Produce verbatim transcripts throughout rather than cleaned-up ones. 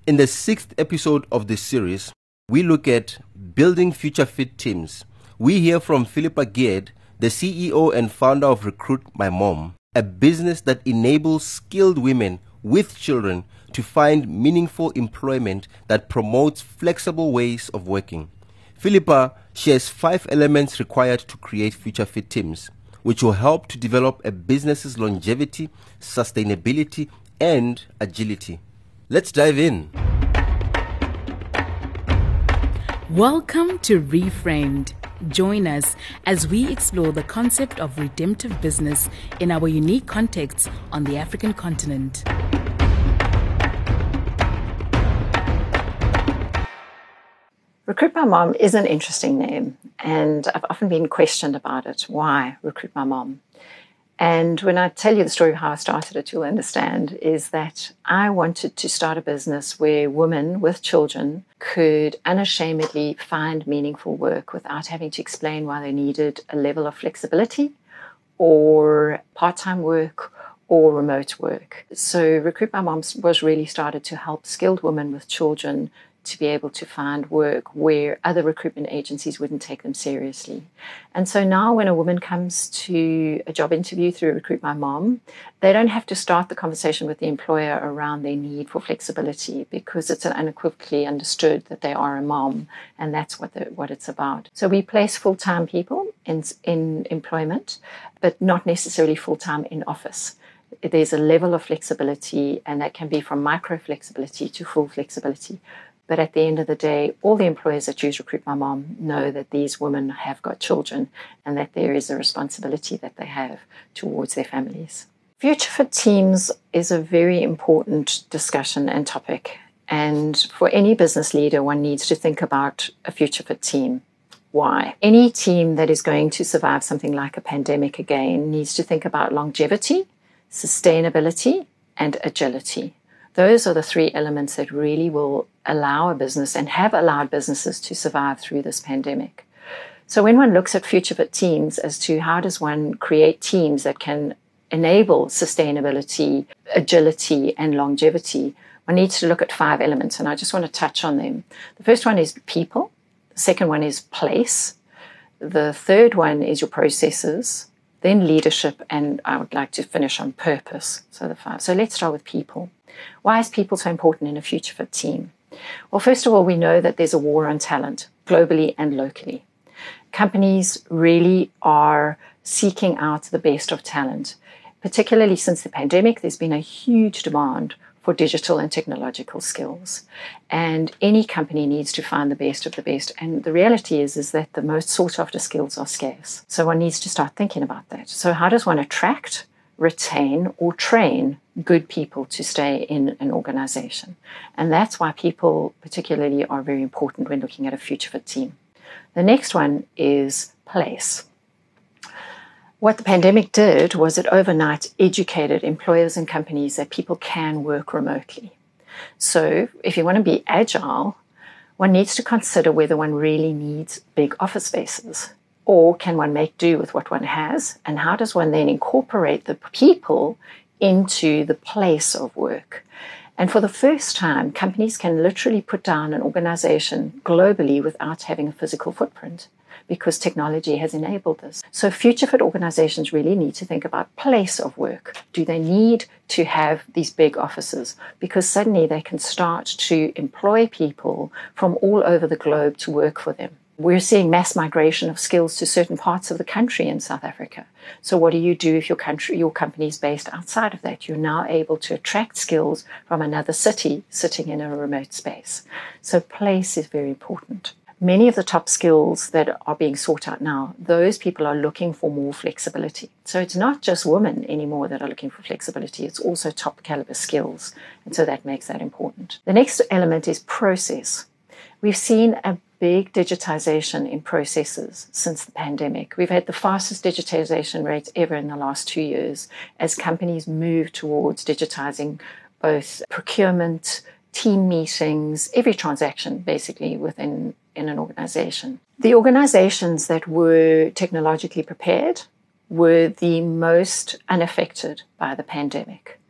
In the sixth episode of this series, we look at building future fit teams. We hear from Philippa Geard, the C E O and founder of Recruit My Mom, a business that enables skilled women with children to find meaningful employment that promotes flexible ways of working. Philippa shares five elements required to create future fit teams, which will help to develop a business's longevity, sustainability, and agility. Let's dive in. Welcome to Reframed. Join us as we explore the concept of redemptive business in our unique context on the African continent. Recruit My Mom is an interesting name, and I've often been questioned about it. Why Recruit My Mom? And when I tell you the story of how I started it, you'll understand, is that I wanted to start a business where women with children could unashamedly find meaningful work without having to explain why they needed a level of flexibility or part-time work or remote work. So Recruit My Mom was really started to help skilled women with children to be able to find work where other recruitment agencies wouldn't take them seriously. And so now when a woman comes to a job interview through Recruit My Mom, they don't have to start the conversation with the employer around their need for flexibility, because it's unequivocally understood that they are a mom, and that's what the, what it's about. So we place full-time people in, in employment, but not necessarily full-time in office. There's a level of flexibility, and that can be from micro flexibility to full flexibility. But at the end of the day, all the employers that choose Recruit My Mom know that these women have got children and that there is a responsibility that they have towards their families. Future Fit Teams is a very important discussion and topic. And for any business leader, one needs to think about a Future Fit team. Why? Any team that is going to survive something like a pandemic again needs to think about longevity, sustainability, and agility. Those are the three elements that really will allow a business and have allowed businesses to survive through this pandemic. So when one looks at Future Fit teams as to how does one create teams that can enable sustainability, agility, and longevity, one needs to look at five elements, and I just want to touch on them. The first one is people. The second one is place. The third one is your processes, then leadership, and I would like to finish on purpose. So the five. So let's start with people. Why is people so important in a Future Fit team? Well, first of all, we know that there's a war on talent, globally and locally. Companies really are seeking out the best of talent. Particularly since the pandemic, there's been a huge demand for digital and technological skills. And any company needs to find the best of the best. And the reality is, is that the most sought after skills are scarce. So one needs to start thinking about that. So how does one attract, retain, or train good people to stay in an organization? And that's why people particularly are very important when looking at a Future Fit team. The next one is place. What the pandemic did was it overnight educated employers and companies that people can work remotely. So if you want to be agile, one needs to consider whether one really needs big office spaces, or can one make do with what one has, and how does one then incorporate the people into the place of work. And for the first time, companies can literally put down an organization globally without having a physical footprint, because technology has enabled this. So Future Fit organizations really need to think about place of work. Do they need to have these big offices? Because suddenly they can start to employ people from all over the globe to work for them. We're seeing mass migration of skills to certain parts of the country in South Africa. So what do you do if your country, your company is based outside of that? You're now able to attract skills from another city sitting in a remote space. So place is very important. Many of the top skills that are being sought out now, those people are looking for more flexibility. So it's not just women anymore that are looking for flexibility, it's also top caliber skills. And so that makes that important. The next element is process. We've seen a big digitization in processes since the pandemic. We've had the fastest digitization rates ever in the last two years as companies move towards digitizing both procurement, team meetings, every transaction basically within in an organization. The organizations that were technologically prepared were the most unaffected by the pandemic.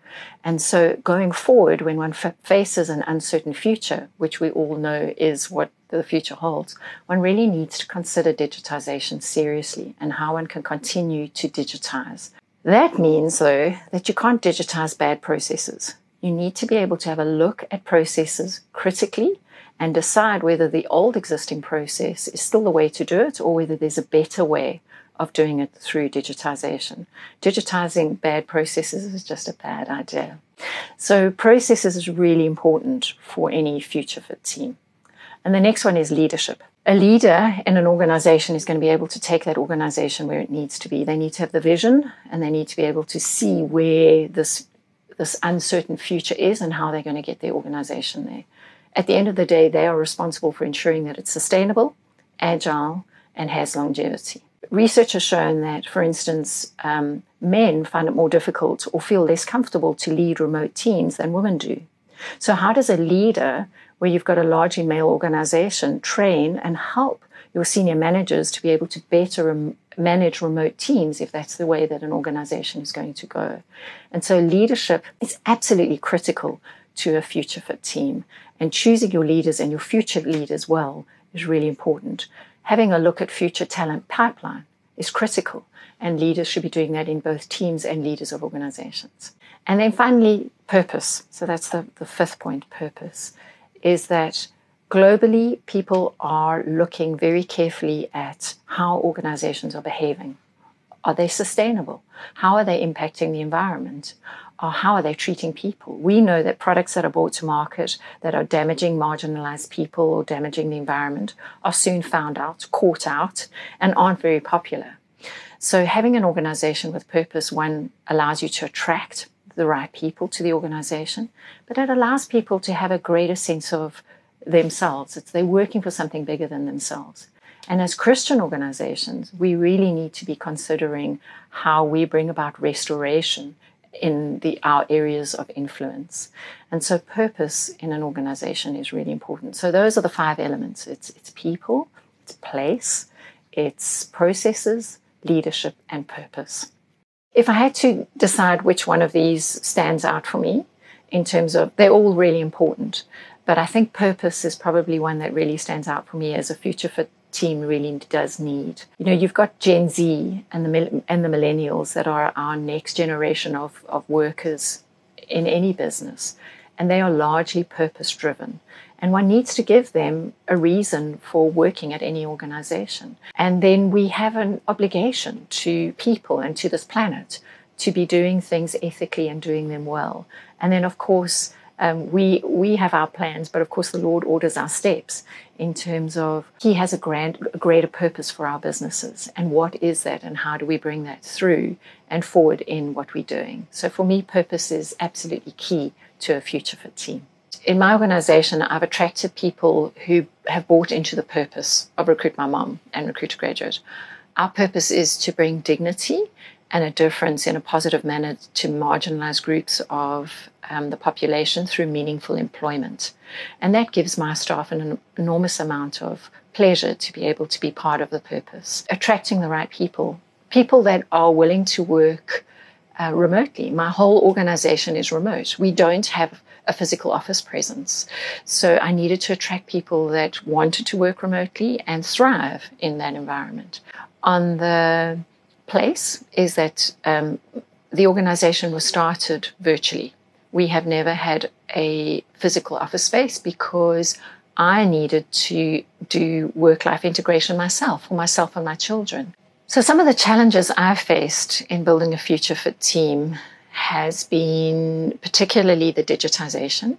And so going forward, when one f- faces an uncertain future, which we all know is what the future holds, one really needs to consider digitization seriously and how one can continue to digitize. That means, though, that you can't digitize bad processes. You need to be able to have a look at processes critically and decide whether the old existing process is still the way to do it or whether there's a better way of doing it through digitization. Digitizing bad processes is just a bad idea. So processes is really important for any future fit team. And the next one is leadership. A leader in an organization is going to be able to take that organization where it needs to be. They need to have the vision and they need to be able to see where this, this uncertain future is and how they're going to get their organization there. At the end of the day, they are responsible for ensuring that it's sustainable, agile, and has longevity. Research has shown that, for instance, um, men find it more difficult or feel less comfortable to lead remote teams than women do. So how does a leader, where you've got a largely male organization, train and help your senior managers to be able to better rem- manage remote teams if that's the way that an organization is going to go? And so leadership is absolutely critical to a future fit team. And choosing your leaders and your future leaders well is really important. Having a look at future talent pipeline is critical, and leaders should be doing that in both teams and leaders of organizations. And then finally, purpose. So that's the, the fifth point, purpose, is that globally people are looking very carefully at how organizations are behaving. Are they sustainable? How are they impacting the environment? Or how are they treating people? We know that products that are brought to market that are damaging marginalized people or damaging the environment are soon found out, caught out, and aren't very popular. So having an organization with purpose, one, allows you to attract the right people to the organization, but it allows people to have a greater sense of themselves. It's they're working for something bigger than themselves. And as Christian organizations, we really need to be considering how we bring about restoration in the our areas of influence. And so purpose in an organization is really important. So those are the five elements. It's it's people, it's place, it's processes, leadership, and purpose. If I had to decide which one of these stands out for me in terms of, they're all really important, but I think purpose is probably one that really stands out for me as a future fit team really does need. You know, you've got Gen Z and the and the millennials that are our next generation of, of workers in any business, and they are largely purpose-driven. And one needs to give them a reason for working at any organization. And then we have an obligation to people and to this planet to be doing things ethically and doing them well. And then, of course, Um, we we have our plans, but of course the Lord orders our steps in terms of He has a grand, a greater purpose for our businesses. And what is that, and how do we bring that through and forward in what we're doing? So for me, purpose is absolutely key to a future fit team. In my organization, I've attracted people who have bought into the purpose of Recruit My Mom and Recruit a Graduate. Our purpose is to bring dignity and a difference in a positive manner to marginalized groups of um, the population through meaningful employment. And that gives my staff an enormous amount of pleasure to be able to be part of the purpose. Attracting the right people, people that are willing to work uh, remotely. My whole organization is remote. We don't have a physical office presence. So I needed to attract people that wanted to work remotely and thrive in that environment. On the place is that um, the organization was started virtually. We have never had a physical office space because I needed to do work-life integration myself, for myself and my children. So some of the challenges I've faced in building a future fit team has been particularly the digitization.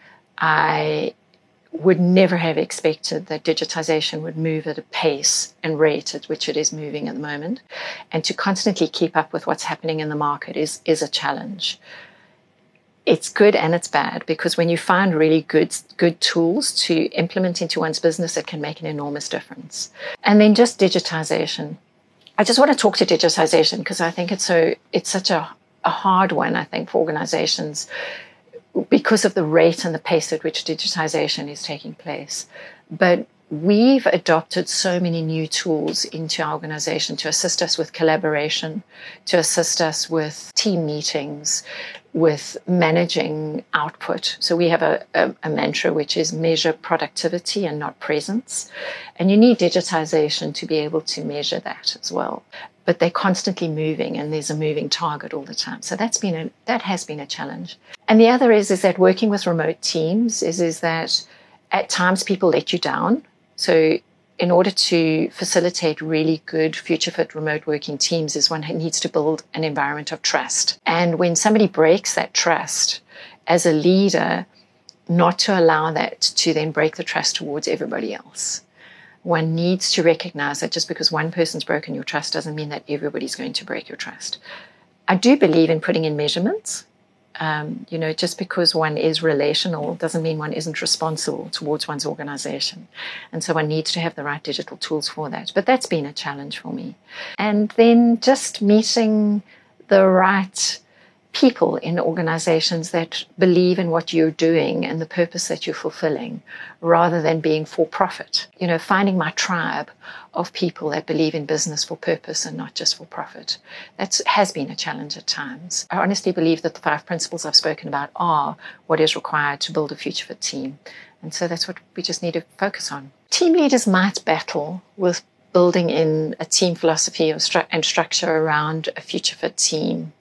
I would never have expected that digitization would move at a pace and rate at which it is moving at the moment. And to constantly keep up with what's happening in the market is, is a challenge. It's good and it's bad, because when you find really good, good tools to implement into one's business, it can make an enormous difference. And then just digitization. I just want to talk to digitization because I think it's so it's such a, a hard one, I think, for organizations, because of the rate and the pace at which digitization is taking place. But we've adopted so many new tools into our organization to assist us with collaboration, to assist us with team meetings, with managing output. So we have a, a, a mantra which is measure productivity and not presence. And you need digitization to be able to measure that as well. But they're constantly moving, and there's a moving target all the time. So that's been a, that has been a challenge. And the other is, is that working with remote teams is, is that at times people let you down. So in order to facilitate really good future-fit remote working teams is one needs to build an environment of trust. And when somebody breaks that trust, as a leader, not to allow that to then break the trust towards everybody else. One needs to recognize that just because one person's broken your trust doesn't mean that everybody's going to break your trust. I do believe in putting in measurements. Um, you know, just because one is relational doesn't mean one isn't responsible towards one's organization. And so one needs to have the right digital tools for that. But that's been a challenge for me. And then just meeting the right people in organizations that believe in what you're doing and the purpose that you're fulfilling, rather than being for profit. You know, finding my tribe of people that believe in business for purpose and not just for profit. That has been a challenge at times. I honestly believe that the five principles I've spoken about are what is required to build a future-fit team. And so that's what we just need to focus on. Team leaders might battle with building in a team philosophy and structure around a future-fit team.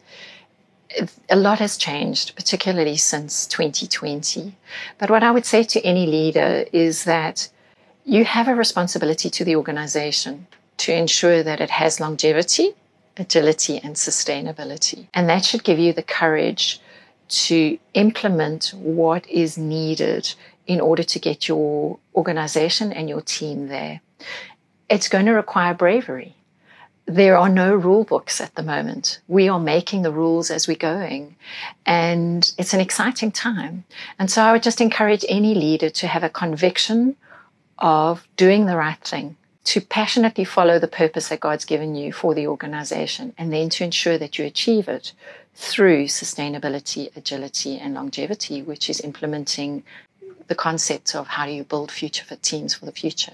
A lot has changed, particularly since twenty twenty. But what I would say to any leader is that you have a responsibility to the organization to ensure that it has longevity, agility, and sustainability. And that should give you the courage to implement what is needed in order to get your organization and your team there. It's going to require bravery. There are no rule books at the moment. We are making the rules as we're going, and it's an exciting time. And so I would just encourage any leader to have a conviction of doing the right thing, to passionately follow the purpose that God's given you for the organization, and then to ensure that you achieve it through sustainability, agility, and longevity, which is implementing the concepts of how do you build future-fit teams for the future.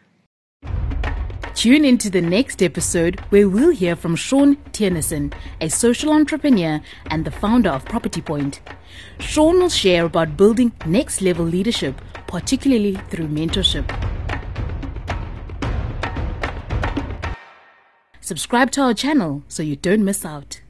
Tune into the next episode where we'll hear from Sean Tiernison, a social entrepreneur and the founder of Property Point. Sean will share about building next-level leadership, particularly through mentorship. Subscribe to our channel so you don't miss out.